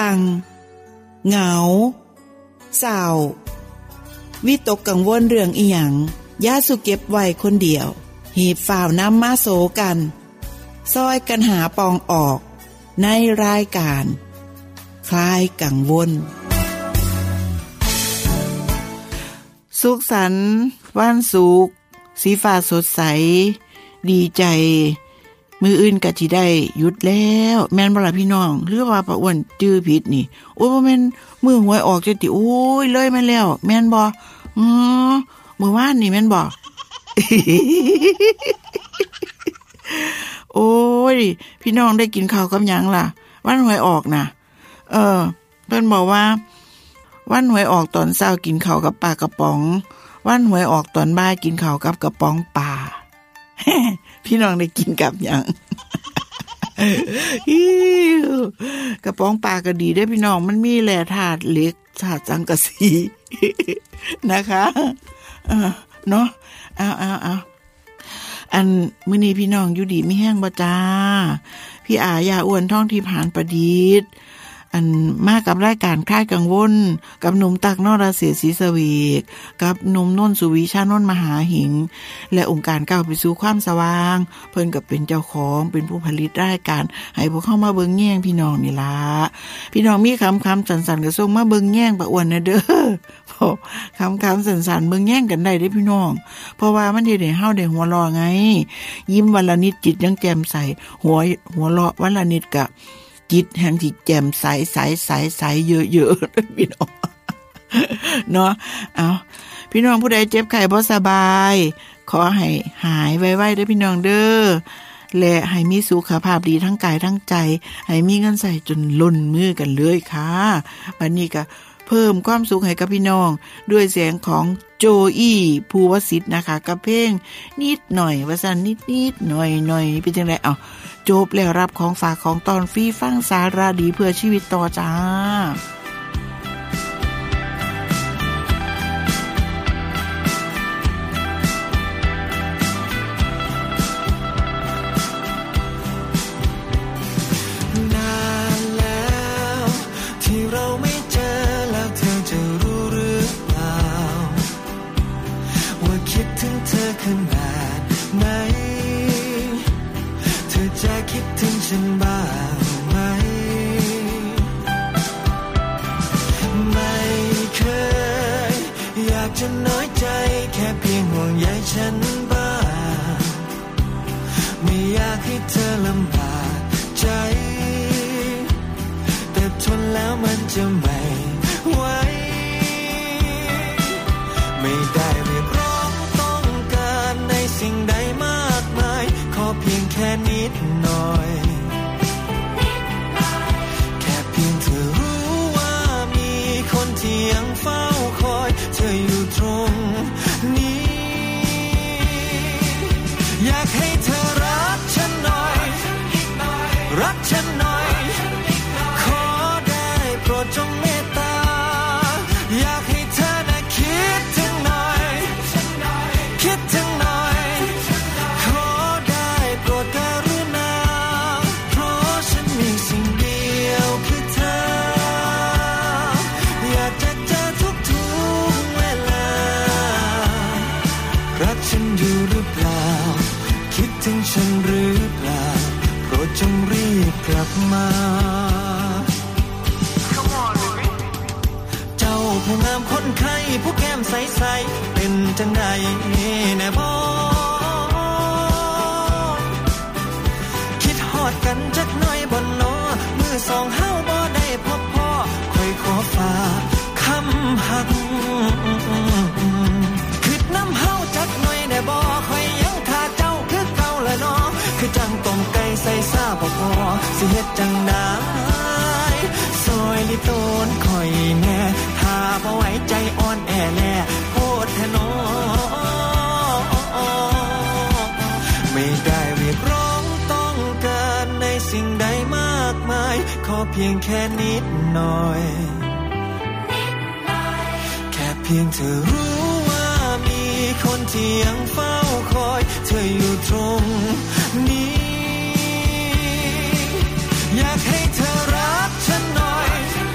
ตังเหงาเศร้าวิตกกังวลเรื่องอีหยังอย่าสุเก็บไว้คนเดียวหีบฝ่าวนำมาโสกันซอยกันหาปองออกในรายการคลายกังวลสุขสันต์วันศุกร์สีฟ้าสดใสดีใจมืออื่นก็สิได้หยุดแล้วแม่นบ่ล่ะพี่น้องหรือว่าป้าอ้วนจื้อผิดนี่โอ้ยบ่แม่นมือหวยออกจังติโอ้ยเลยมาแล้วแม่นบ่มื้อวานนี่แม่นบ่ โอ้ยพี่น้องได้กินข้าวกับหยังล่ะวันหวยออกน่ะเพิ่นบอกว่าวันหวยออกตอนเช้ากินข้าวกับปลากระป๋องวันหวยออกตอนบ่ายกินข้าวกับกระป๋องปลา พี่น้องได้กินกับหยัง กระป๋องปลาก็ดีได้พี่น้องมันมีแร่ธาตุเหล็กธาตุสังกะสี นะคะเนาะเอาอันมื้อนี้พี่น้องอยู่ดีมีแห้งบ่จ้าพี่อายาอ้วนท่องที่ผ่านประดิษฐ์อันมากับรายการคลายกังวลกับหนุ่มตักนรเศรษฐ์ศรีสวีกกับหนุ่มนนท์สุวิชานนท์มหาหิงและองค์การก้าวไปสู่ความสว่างเพิ่นก็เป็นเจ้าของเป็นผู้ผลิตรายการให้พวกเข้ามาเบิ่งแย่งพี่น้องนี่ล่ะพี่น้องมีคำสั่นๆก็ส่งมาเบิ่งแย่งป้าอ้วนนะเด้อพอคำสั่นๆเบิ่งแย่งกันได้เด้พี่น้องเพราะว่ามันเฮ็ดให้เฮาได้หัวเราะไงยิ้มวันละนิดจิตยังแจ่มใสหัวเราะวันละนิดก็จิตแห่งที่แจ่มใสเยอะๆพี่น้องเนาะเอาพี่น้องผู้ใดเจ็บไข้บ่สบายขอให้หายไวๆเด้อพี่น้องเด้อและให้มีสุขภาพดีทั้งกายทั้งใจให้มีเงินใส่จนล้นมือกันเลยค่ะวันนี้ก็เพิ่มความสุขให้กับพี่น้องด้วยเสียงของโจอี้ภูวสิทธิ์นะคะกับเพลงนิดหน่อยว่าซั่นนิดหน่อยเป็นจังได๋จบแล้วรับของฝากของตอนฟรีฟังสาระดีเพื่อชีวิตต่อจ้าขนาดไหนเธอจะคิดถึงฉันบ้างไหมไม่เคยอยากจะน้อยใจแค่เพียงห่วงใยฉันบ้างไม่อยากให้เธอลำบากใจแต่ทนแล้วมันจะไม่ไหวไม่ได้เรียกร้องสิ่งใดมากมายขอเพียงแค่นิดหน่อยแค่เพียงเธอรู้ว่ามีคนที่ยังเฝ้าคอยเธออยู่ตรงนี้อยากให้เธอรักฉันหน่อยรักฉันหน่อยขอได้โปรดจงเมตตาอยากให้เธอน่ะคิดถึงหน่อยคิดถึงหน่อยฉันหรือเปล่าโปรดจงรีบกลับมาเจ้าผู้งามคนไข้ผู้แก้มใสๆเป็นจังใดแน่บ่คิดฮอดกันจักหน่อยบ่น้อมือสองเฮาบ่ได้พบพ่อค่อยขอฝากคำหักคิดน้ำเฮาจักหน่อยแน่บ่ค่อยยังท่าเจ้าคือเก่าละน้อคือจังต้มไก่ใส่ซาบ่พอสิเฮ็ดจังได๋ซอยลิโตนค่อยแน่ถ้าบ่ไหวใจอ่อนแอแลโพดแท้น้อไม่ได้เรียกร้องต้องการในสิ่งใดมากมายขอเพียงแค่นิดหน่อยแค่เพียงเธอรู้ว่ามีคนที่ยังเฝ้าคอยเธออยู่ตรงนี้อยากให้เธอรักฉันหน่อย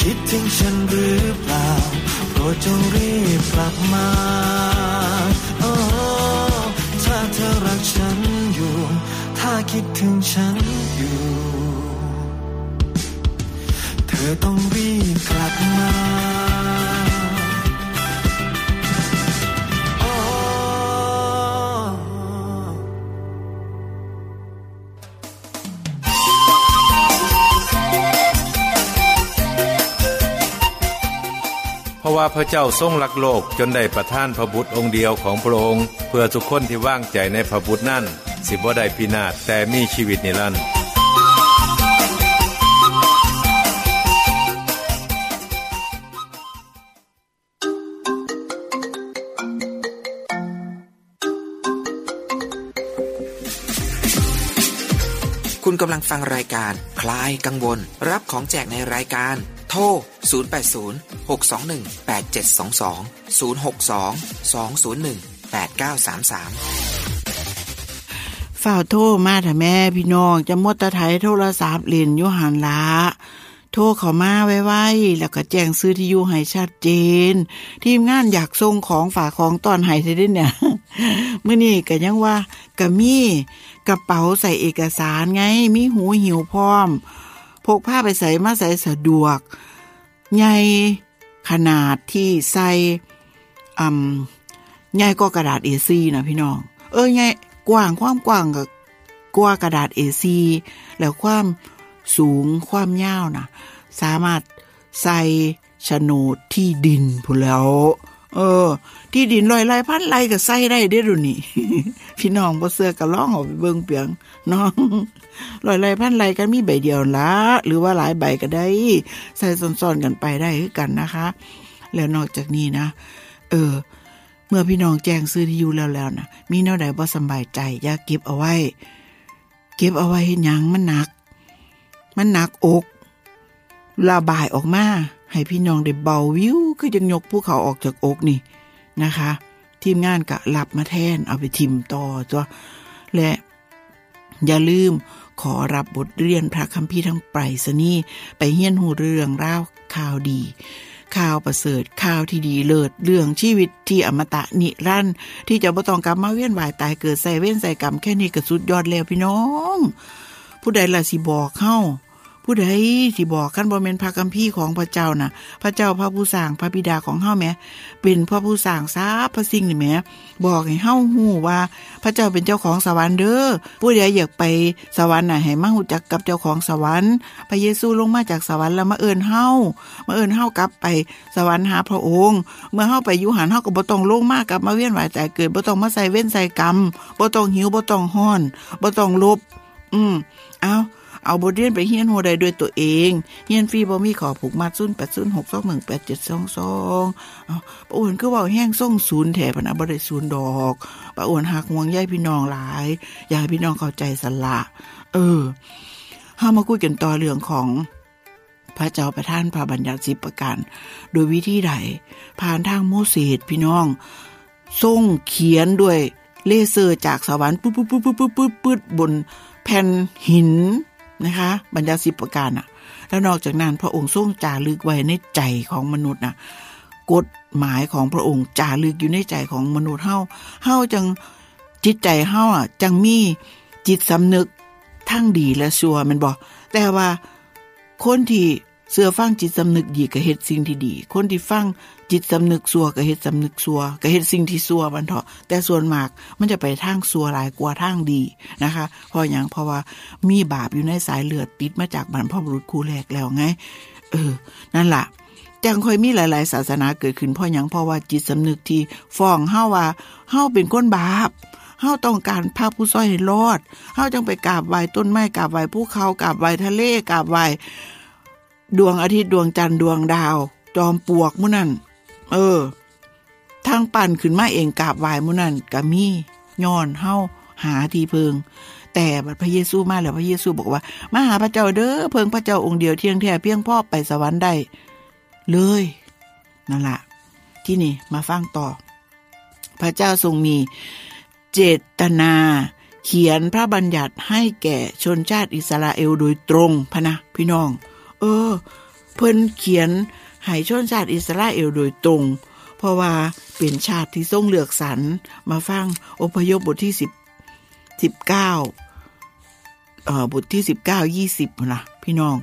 คิดถึงฉันหรือเปล่าโปรดจงรีบกลับมาโอ้ถ้าเธอรักฉันอยู่ถ้าคิดถึงฉันอยู่เธอต้องรีบกลับมาเพราะว่าพระเจ้าทรงรักโลกจนได้ประทานพระบุตรองค์เดียวของพระองค์เพื่อทุกคนที่วางใจในพระบุตรนั้นสิบ่ได้พินาศแต่มีชีวิตนิรันดร์คุณกำลังฟังรายการคลายกังวลรับของแจกในรายการโทร080 621 8722 062 201 8933 ฝ่าวโทรมาถ้าแม่พี่น้องจะมดตะไถโทรศัพท์เล่นอยู่หันละโทรเข้ามาไว้ๆแล้วก็แจ้งซื้อที่อยู่ให้ชัดเจนทีมงานอยากส่งของฝากของตอนให้ได้ดิเนี่ย มื้อนี้ก็ยังว่าก็มีกระเป๋าใส่เอกสารไงมีหูหิวพร้อมพกผ้าไปใส่มาใส่สะดวกใหญ่ขนาดที่ใส่ใหญ่กว่ากระดาษ A4 นะพี่น้องใหญ่กว้างความกว้างก็กว่ากระดาษ A4 แล้วความสูงความยาวนะสามารถใส่โฉนดที่ดินพู้นแล้วที่ดินร้อยไร่พันไร่ก็ใส่ได้เด้อดูนี่ พี่น้องบ่เชื่อก็ลองเอาไปเบิ่งเปียงน้องร้อยไร่พันไร่ก็มีใบเดียวละหรือว่าหลายใบก็ได้ใส่ซ้อนๆกันไปได้คือกันนะคะแล้วนอกจากนี้นะเมื่อพี่น้องแจ้งซื้อที่อยู่แล้วนะมีแนวใดบ่สบายใจอย่าเก็บเอาไว้เฮ็ดหยังมันหนักอกระบายออกมาให้พี่น้องได้เบาวิวคือจังยกภูเขาออกจากอกนี่นะคะทีมงานก็รับมาแทนเอาไปทิมต่อจ้ะและอย่าลืมขอรับบทเรียนพระคัมภีร์ทั้งไปรษณีย์ไปเฮียนหูเรื่องราวข่าวดีข่าวประเสริฐข่าวที่ดีเลิศเรื่องชีวิตที่อมตะนิรันดร์ที่จะบ่ต้องกลับมาเวียนว่ายตายเกิดใส่เว้นใส่กรรมแค่นี้ก็สุดยอดแล้วพี่น้องผู้ใดล่ะสิบอกเฮาผู้ใดสิบอกคันบ่แม่นพระคัมภีร์ของพระเจ้าน่ะพระเจ้าพระผู้สร้างพระบิดาของเฮาแหมเป็นพระผู้สร้างสรรพสิ่งนี่แหมบอกให้เฮาฮู้ว่าพระเจ้าเป็นเจ้าของสวรรค์เด้อผู้ใดอยากไปสวรรค์น่ะให้มารู้จักกับเจ้าของสวรรค์พระเยซูลงมาจากสวรรค์แล้วมาเอิ้นเฮากลับไปสวรรค์หาพระองค์เมื่อเฮาไปอยู่หันเฮาก็บ่ต้องลงมากลับมาเวียนว่ายตายเกิดบ่ต้องมาใส่เว้นใส่กรรมบ่ต้องหิวบ่ต้องร้อนบ่ต้องลบเอาบทเรียนไปเฮียนโหได้ด้วยตัวเองเฮียนฟรีบ่มีขอผูกมัด0806218722ป้าอ้วนคือเว้าแห้งส่งศูนย์แท้พะนะบ่ได้ศูนย์ดอกป้าอ้วนฮักห่วงใยพี่น้องหลายอยากให้พี่น้องเข้าใจสั่นล่ะเฮามาคุยกันต่อเรื่องของพระเจ้าประทานพระบัญญัติ10ประการโดยวิธีใดผ่านทางโมเสสพี่น้องทรงเขียนด้วยเลเซอร์จากสวรรค์ปึ๊ดๆๆๆๆบนแผ่นหินนะคะบัญญัติ10ประการน่ะแล้วนอกจากนั้นพระองค์ทรงจารึกไว้ในใจของมนุษย์น่ะกฎหมายของพระองค์จารึกอยู่ในใจของมนุษย์เฮาจังจิตใจเฮาจังมีจิตสำนึกทั้งดีและชั่วแม่นบ่แต่ว่าคนที่เชื่อฟังจิตสำนึกดีก็เฮ็ดสิ่งที่ดีคนที่ฟังจิตสำนึกชั่วก็เฮ็ดสำนึกชั่วก็เฮ็ดสิ่งที่ชั่วบัดเถาะแต่ส่วนมากมันจะไปทางชั่วหลายกว่าทางดีนะคะเพราะหยังเพราะว่ามีบาปอยู่ในสายเลือดติดมาจากบรรพบุรุษคู่แรกแล้วไงนั่นล่ะจังค่อยมีหลายๆศาสนาเกิดขึ้นเพราะหยังเพราะว่าจิตสำนึกที่ฟ้องเฮาว่าเฮาเป็นคนบาปเฮาต้องการพาผู้ซ้อยให้รอดเฮาจังไปกราบไหว้ต้นไม้กราบไหว้ภูเขากราบไหว้ทะเลกราบไหว้ดวงอาทิตย์ดวงจันทร์ดวงดาวจอมปลวกมื้อนั้นทางปั่นขึ้นมาเองกราบไหว้มื้อนั้นก็มีย้อนเฮาหาที่เพิงแต่บัดพระเยซูมาแล้วพระเยซูบอกว่ามาหาพระเจ้าเด้อเพิงพระเจ้าองค์เดียวเที่ยงแท้เพียงพอไปสวรรค์ได้เลยนั่นล่ะที่นี่มาฟังต่อพระเจ้าทรงมีเจตนาเขียนพระบัญญัติให้แก่ชนชาติอิสราเอลโดยตรงพะนะพี่น้องเพิ่นเขียนให้ชนชาติอิสราเอลโดยตรงเพราะว่าเป็นชาติที่ทรงเลือกสรรมาฟังอพยพบทที่19บทที่19 20นะพี่น้อง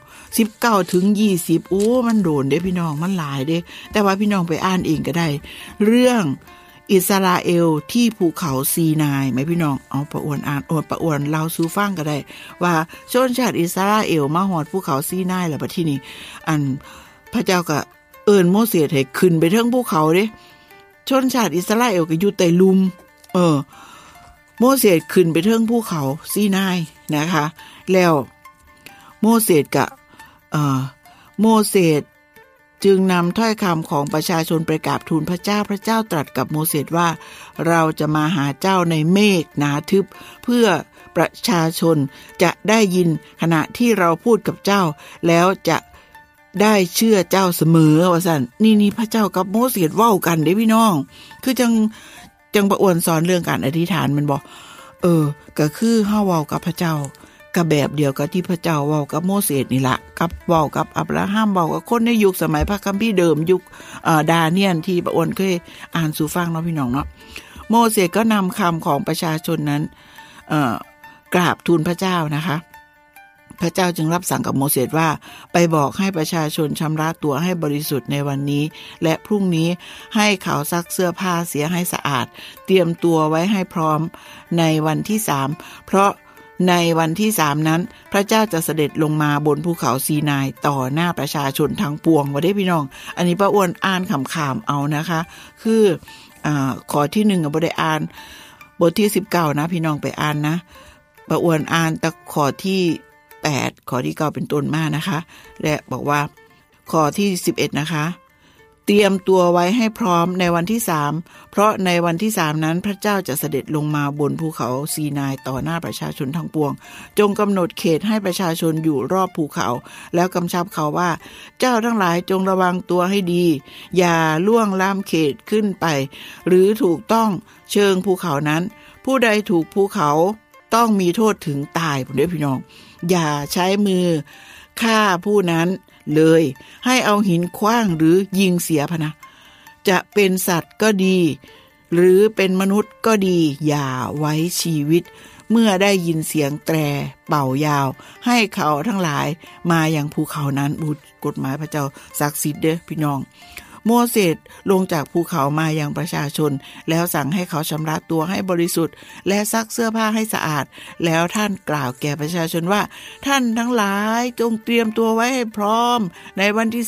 19ถึง20โอ้มันโดนเด้พี่น้องมันหลายเด้แต่ว่าพี่น้องไปอ่านเองก็ได้เรื่องอิสราเอลที่ภูเขาซีนายไหมพี่น้องเอาประอวนอ่านประอวนเล่าสู่ฟังก็ได้ว่าชนชาติอิสราเอลมาฮอดภูเขาซีนายแล้วบัดทีนี้อันพระเจ้าก็เอิ้นโมเสสให้ขึ้นไปเทิงภูเขาเด้ชนชาติอิสราเอลก็อยู่ใต้ลุมโมเสสขึ้นไปเทิงภูเขาซีนายนะคะแล้วโมเสสกับโมเสสจึงนำถ้อยคำของประชาชนไปกราบทูลพระเจ้าพระเจ้าตรัสกับโมเสสว่าเราจะมาหาเจ้าในเมฆหนาทึบเพื่อประชาชนจะได้ยินขณะที่เราพูดกับเจ้าแล้วจะได้เชื่อเจ้าเสมอว่าซั่นนี่พระเจ้ากับโมเสสเว้ากันเด้พี่น้องคือจังประอวนสอนเรื่องการอธิษฐานมันบอกก็คือเฮาเว้ากับพระเจ้าก็แบบเดียวกับที่พระเจ้าเว้ากับโมเสสนี่ล่ะกับเว้ากับอับราฮัมเว้ากับคนในยุคสมัยพระคัมภีร์เดิมยุคดาเนียลที่ประอวนเคยอ่านสู่ฟังเนาะพี่น้องเนาะโมเสสก็นำคำของประชาชนนั้นกราบทูลพระเจ้านะคะพระเจ้าจึงรับสั่งกับโมเสสว่าไปบอกให้ประชาชนชำระตัวให้บริสุทธิ์ในวันนี้และพรุ่งนี้ให้เขาซักเสื้อผ้าเสียให้สะอาดเตรียมตัวไว้ให้พร้อมในวันที่3เพราะในวันที่3นั้นพระเจ้าจะเสด็จลงมาบนภูเขาซีนายต่อหน้าประชาชนทั้งปวงว่าได้พี่น้องอันนี้ป้าอ้วนอ่านขำๆเอานะคะคือขอที่1บ่ได้อ่านบทที่19นะพี่น้องไปอ่านนะป้าอ้วนอ่านแต่ขอที่8ข้อที่9เป็นต้นมานะคะและบอกว่าข้อที่11นะคะเตรียมตัวไว้ให้พร้อมในวันที่3เพราะในวันที่3นั้นพระเจ้าจะเสด็จลงมาบนภูเขาซีนายต่อหน้าประชาชนทั้งปวงจงกำหนดเขตให้ประชาชนอยู่รอบภูเขาแล้วกำชับเขาว่าเจ้าทั้งหลายจงระวังตัวให้ดีอย่าล่วงล้ำเขตขึ้นไปหรือถูกต้องเชิงภูเขานั้นผู้ใดถูกภูเขาต้องมีโทษถึงตายผมด้วยพี่น้องอย่าใช้มือฆ่าผู้นั้นเลยให้เอาหินขว้างหรือยิงเสียพนะจะเป็นสัตว์ก็ดีหรือเป็นมนุษย์ก็ดีอย่าไว้ชีวิตเมื่อได้ยินเสียงแตรเป่ายาวให้เขาทั้งหลายมาอย่างภูเขานั้นกฎหมายพระเจ้าศักดิ์สิทธิ์เด้อพี่น้องโมเสสลงจากภูเขามายังประชาชนแล้วสั่งให้เขาชำระตัวให้บริสุทธิ์และซักเสื้อผ้าให้สะอาดแล้วท่านกล่าวแก่ประชาชนว่าท่านทั้งหลายจงเตรียมตัวไว้ให้พร้อมในวันที่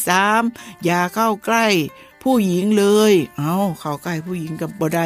3อย่าเข้าใกล้ผู้หญิงเลยเข้าใกล้ผู้หญิงกับบ่ได้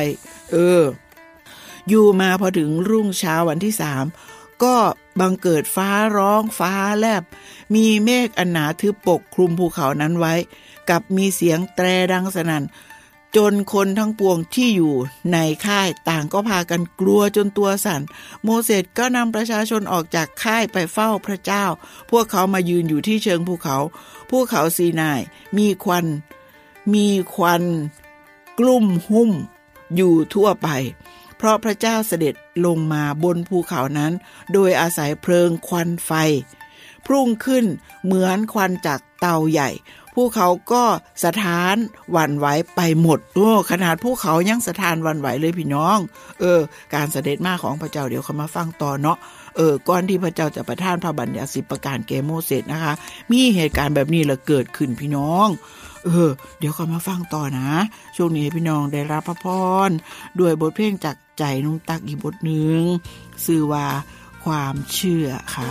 อยู่มาพอถึงรุ่งเช้าวันที่3ก็บังเกิดฟ้าร้องฟ้าแลบมีเมฆอันหนาทึบปกคลุมภูเขานั้นไว้กับมีเสียงแตรดังสนั่นจนคนทั้งปวงที่อยู่ในค่ายต่างก็พากันกลัวจนตัวสั่นโมเสสก็นำประชาชนออกจากค่ายไปเฝ้าพระเจ้าพวกเขามายืนอยู่ที่เชิงภูเขาซีนายมีควันกลุ่มหุ้มอยู่ทั่วไปเพราะพระเจ้าเสด็จลงมาบนภูเขานั้นโดยอาศัยเพลิงควันไฟพุ่งขึ้นเหมือนควันจากเตาใหญ่ภูเขาก็สะท้านหวั่นไหวไปหมดขนาดภูเขายังสะท้านหวั่นไหวเลยพี่น้องการเสด็จมาของพระเจ้าเดี๋ยวเขามาฟังต่อเนาะก่อนที่พระเจ้าจะประทานพระบัญญัติ10ประการแก่โมเสสนะคะมีเหตุการณ์แบบนี้ละเกิดขึ้นพี่น้องเดี๋ยวเขามาฟังต่อนะช่วงนี้พี่น้องได้รับพระพรด้วยบทเพลงจากใจนุ่งตักอีกบทหนึ่งชื่อว่าความเชื่อค่ะ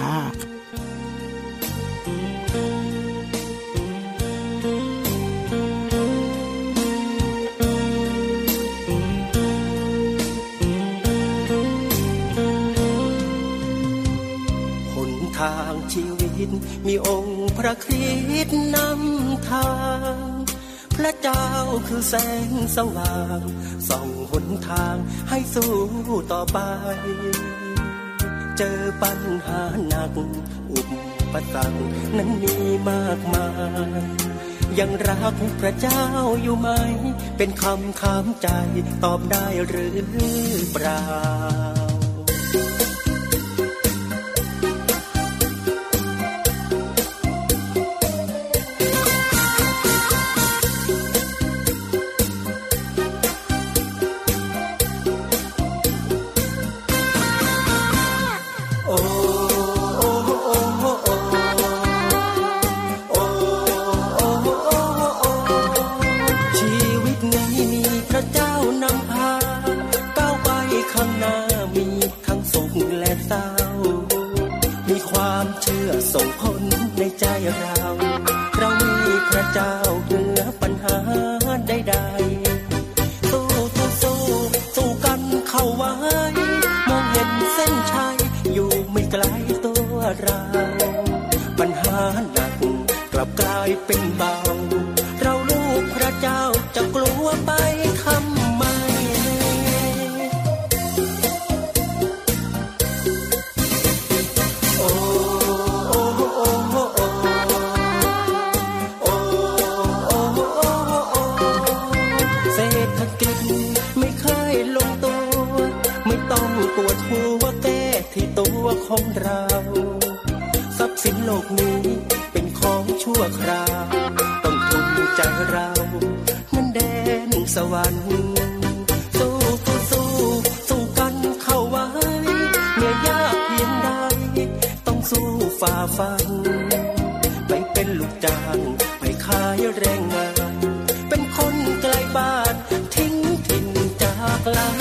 ทางชีวิตมีองค์พระคริสต์นำทางพระเจ้าคือแสงสว่างส่องหนทางให้สู้ต่อไปเจอปัญหาหนักอุปสรรคนั้นมีมากมายยังรักพระเจ้าอยู่ไหมเป็นคำถามใจตอบได้หรือเปล่าความเชื่อส่งผลในใจเรามีพระเจ้าเหนือปัญหาใดๆสู้กันเข้าไว้มองเห็นเส้นชัยอยู่ไม่ไกลตัวเราปัญหาหนักกลับกลายเป็นเบาเราลูกพระเจ้าจะกลัวไปทำไมเศรษฐกิจไม่เคยลงตัวไม่ต้องปวดหัวแก้ที่ตัวของเราทรัพย์สินโลกนี้เป็นของชั่วคราวต้องทุนใจเรานั้นแดนสวรรค์สู้กันเข้าไว้เหนื่อยยากเพียงใดต้องสู้ฝ่าฟันไปเป็นลูกจ้างไปขายแรงงานเป็นคนไกลบ้านทิ้งถิ่นจากลา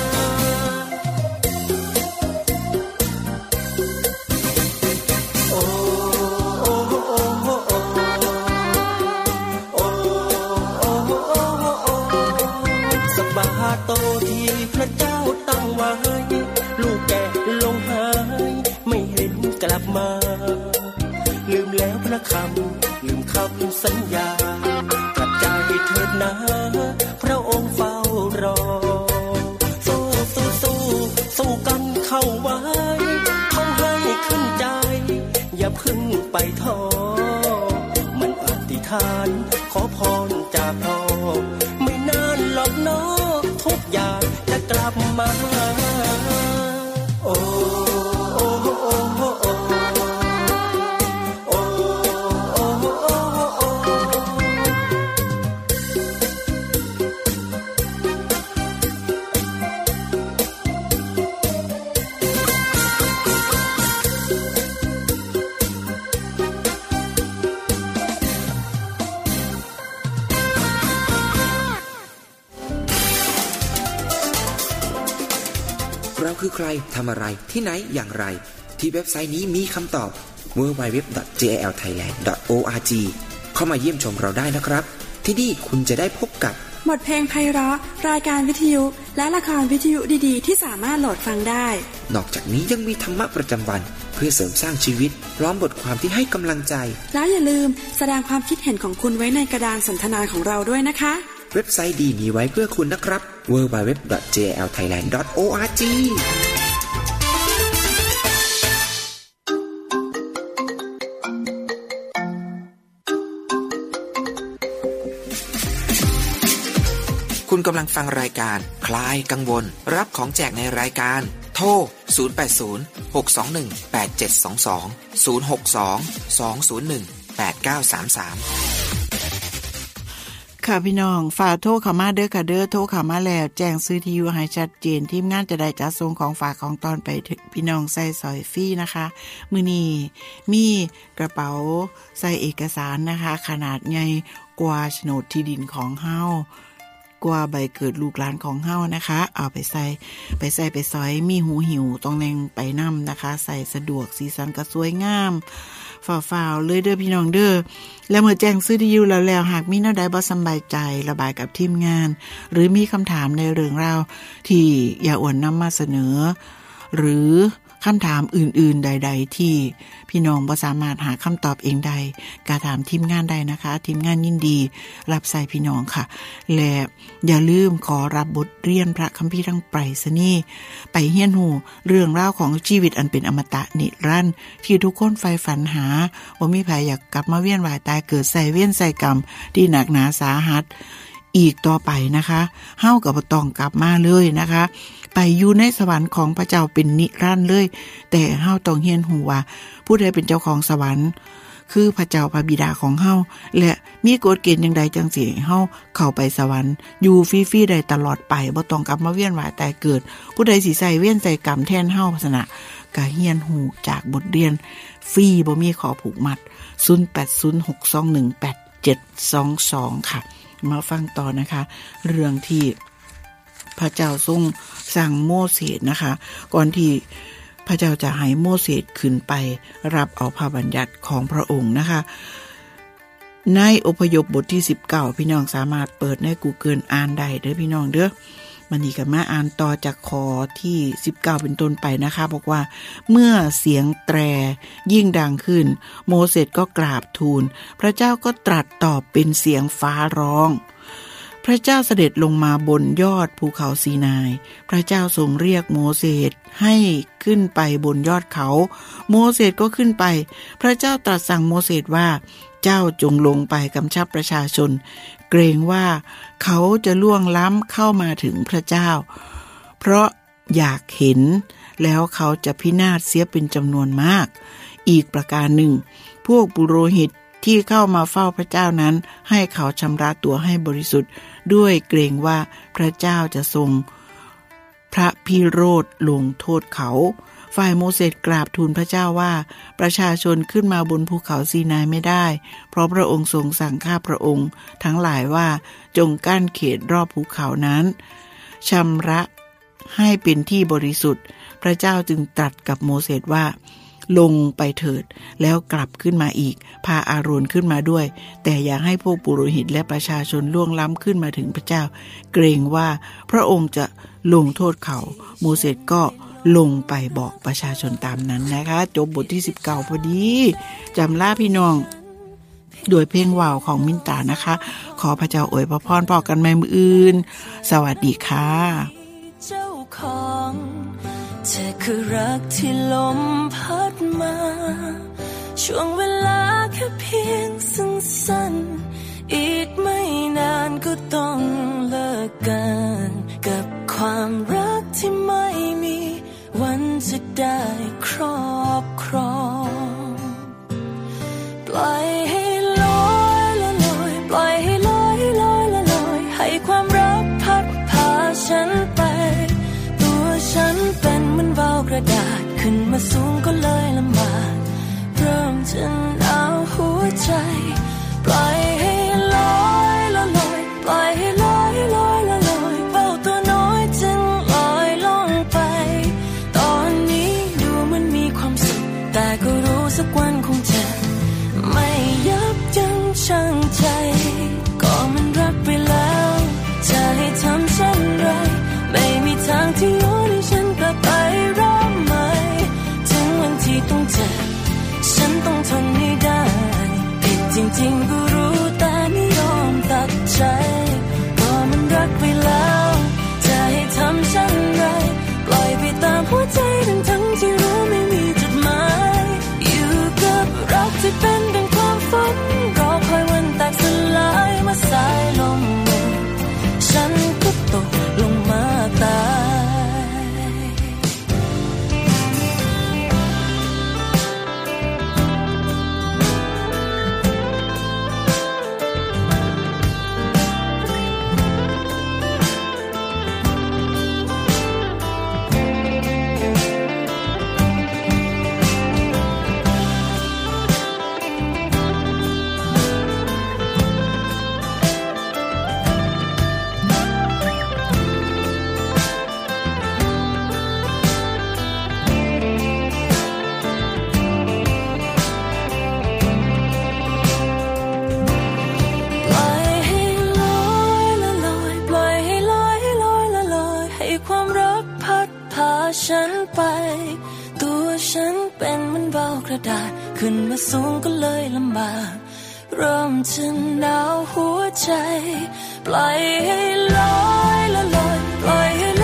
โตที่พระเจ้าตั้งไว้ลูกแก่ลงหายไม่เห็นกลับมาลืมแล้วพระคำลืมคำสัญญากลับใจเถิดนะพระองค์เฝ้ารอสู้กันเข้าไว้ท่องให้ขึ้นใจอย่าพึ่งไปท้อมันอธิษฐานขอพรจากพ่อไม่นานหรอกน้องทุกอย่างจะกลับมาโอ้เราคือใครทำอะไรที่ไหนอย่างไรที่เว็บไซต์นี้มีคำตอบ www.jalthailand.org เข้ามาเยี่ยมชมเราได้นะครับที่นี่คุณจะได้พบกับบทเพลงไพเราะรายการวิทยุและละครวิทยุดีๆที่สามารถโหลดฟังได้นอกจากนี้ยังมีธรรมะประจำวันเพื่อเสริมสร้างชีวิตพร้อมบทความที่ให้กำลังใจแล้วอย่าลืมแสดงความคิดเห็นของคุณไว้ในกระดานสนทนาของเราด้วยนะคะเว็บไซต์ดีมีไว้เพื่อคุณนะครับ www.jalthailand.org คุณกำลังฟังรายการคลายกังวลรับของแจกในรายการโทร 080-621-8722 062-201-8933 ค่ะพี่น้องฝากโทรเข้ามาเด้อค่ะเด้อโทรเข้ามาแล้วแจ้งซื้อที่อยู่ให้ชัดเจนทีมงานจะได้จัดส่งของฝากของตอนไปถึงพี่น้องใส่สอยฟรีนะคะมื้อนี้มีกระเป๋าใส่เอกสารนะคะขนาดใหญ่กว่าโฉนดที่ดินของเฮากว่าใบเกิดลูกหลานของเฮานะคะเอาไปใส่ไปซอยมีหูหิวตรงแรงไปนํนะคะใส่สะดวกสีสันก็สวยงามฝ่าวๆเลยเด้อพี่น้องเด้อแล้วเมื่อแจ้งซื้อที่อยู่แล้วหากมีแนวใดบ่สบายใจระบายกับทีมงานหรือมีคำถามในเรื่องราวที่อย่าอวนนำมาเสนอหรือคำถามอื่นๆใดๆที่พี่น้องบ่สามารถหาคำตอบเองได้ก็ถามทีมงานได้นะคะทีมงานยินดีรับใส่พี่น้องค่ะและอย่าลืมขอรับบทเรียนพระคัมภีร์ทางไปรษณีย์ไปเรียนรู้เรื่องราวของชีวิตอันเป็นอมตะนิรันดร์ที่ทุกคนใฝ่ฝันหาบ่มีใครอยากกลับมาเวียนว่ายตายเกิดใส่เวียนใส่กรรมที่หนักหนาสาหัสอีกต่อไปนะคะเฮาก็บ่ต้องกลับมาเลยนะคะไปอยู่ในสวรรค์ของพระเจ้าเป็นนิรันดร์เลยแต่เฮาต้องเรียนรู้ว่าผู้ใดเป็นเจ้าของสวรรค์คือพระเจ้าพระบิดาของเฮาและมีกฎเกณฑ์จังใดจังสิเฮาเข้าไปสวรรค์อยู่ฟรีๆได้ตลอดไปบ่ต้องกลับมาเวียนว่ายตายเกิดผู้ใดสิใส่เวียนใส่กรรมแทนเฮาซะนะก็เรียนรู้จากบทเรียนฟรีบ่มีขอผูกมัด 0806218722 ค่ะมาฟังต่อนะคะเรื่องที่พระเจ้าทรงสั่งโมเสสนะคะก่อนที่พระเจ้าจะให้โมเสสขึ้นไปรับเอาพระบัญญัติของพระองค์นะคะในอพยพบทที่19พี่น้องสามารถเปิดใน Google อ่านได้เด้อพี่น้องเด้อมันนี่ก็มาอ่านต่อจากข้อที่19เป็นต้นไปนะคะบอกว่าเมื่อเสียงแตรยิ่งดังขึ้นโมเสสก็กราบทูลพระเจ้าก็ตรัสตอบเป็นเสียงฟ้าร้องพระเจ้าเสด็จลงมาบนยอดภูเขาซีนายพระเจ้าทรงเรียกโมเสสให้ขึ้นไปบนยอดเขาโมเสสก็ขึ้นไปพระเจ้าตรัสสั่งโมเสสว่าเจ้าจงลงไปกำชับประชาชนเกรงว่าเขาจะล่วงล้ำเข้ามาถึงพระเจ้าเพราะอยากเห็นแล้วเขาจะพินาศเสียเป็นจำนวนมากอีกประการหนึ่งพวกปุโรหิตที่เข้ามาเฝ้าพระเจ้านั้นให้เขาชำระตัวให้บริสุทธิ์ด้วยเกรงว่าพระเจ้าจะทรงพระพิโรธลงโทษเขาฝ่ายโมเสสกราบทูลพระเจ้าว่าประชาชนขึ้นมาบนภูเขาซีนายไม่ได้เพราะพระองค์ทรงสั่งข้าพระองค์ทั้งหลายว่าจงกั้นเขตรอบภูเขานั้นชำระให้เป็นที่บริสุทธิ์พระเจ้าจึงตรัสกับโมเสสว่าลงไปเถิดแล้วกลับขึ้นมาอีกพาอาโรนขึ้นมาด้วยแต่อย่าให้พวกปุโรหิตและประชาชนล่วงล้ำขึ้นมาถึงพระเจ้าเกรงว่าพระองค์จะลงโทษเขาโมเสสก็ลงไปบอกประชาชนตามนั้นนะคะจบบทที่19พอดีจำลาพี่น้องโดยเพลงว่าวของมินตานะคะขอพระเจ้าอวยพรพอกันใหม่มื้ออื่นสวัสดีค่ะเจ้าของเธอคือรักที่ลมพัดมาช่วงเวลาแค่เพียงสั้นๆอีกไม่นานก็ต้องเลิกกันกับความรักที่ไม่มีวันจะได้ครอบครองปล่อยให้ลอยละลอยปล่อยให้ลอยลอยละลอยให้ความรักพัดพาฉันไปตัวฉันเป็นเหมือนว่าวกระดาษขึ้นมาสูงก็เลยลำบากเริ่มจะหนาวหัวใจปล่อยให้ลอยละลอยปล่อยให้ลอยลอยละลอยว่าวตัวน้อยจึงลอยลงไปตอนนี้ดูมันมีความสุขแต่ก็รู้สักวันคงจะไม่ยับยั้งชั่งใจก็มันรักไปแล้วจะให้ทำเช่นไรไม่มีทางที่ย้อนให้ฉันกลับไปเริ่มใหม่ถึงวันที่ต้องเจ็บฉันต้องทนให้ได้ผิดจริงๆก็รู้แต่ไม่ยอมตัดใจก็มันรักไปแล้วจะให้ทำเช่นไรปล่อยไปตามหัวใจทั้งที่รู้ไม่มีจุดหมายอยู่กับรักที่เป็นดังความฝันรอคอยวันแตกสลายมาสายลมฉันก็ตกลงมาตายฉันไปตัวฉันเป็นเหมือนว่าวกระดาษขึ้นมาสูงก็เลยลำบากเริ่มจะหนาวหัวใจปล่อยให้ลอยละลอยปล่อยให้